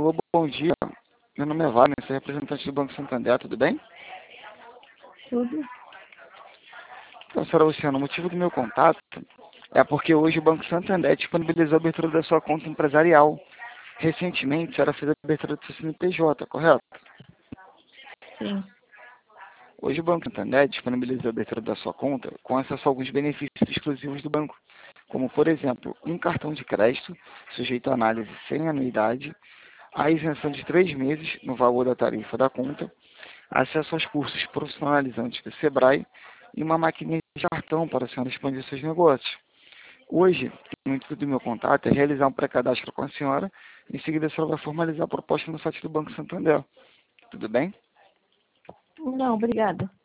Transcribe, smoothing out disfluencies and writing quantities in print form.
Alô, bom dia. Meu nome é Wagner, sou representante do Banco Santander, tudo bem? Tudo. Então, senhora Luciana, o motivo do meu contato é porque hoje o Banco Santander disponibilizou a abertura da sua conta empresarial. Recentemente, a senhora fez a abertura do seu CNPJ, correto? Sim. Hoje o Banco Santander disponibilizou a abertura da sua conta com acesso a alguns benefícios exclusivos do banco, como, por exemplo, um cartão de crédito sujeito à análise sem anuidade, a isenção de 3 meses no valor da tarifa da conta, acesso aos cursos profissionalizantes do Sebrae e uma maquininha de cartão para a senhora expandir seus negócios. Hoje, o intuito do meu contato é realizar um pré-cadastro com a senhora, em seguida a senhora vai formalizar a proposta no site do Banco Santander. Tudo bem? Não, obrigada.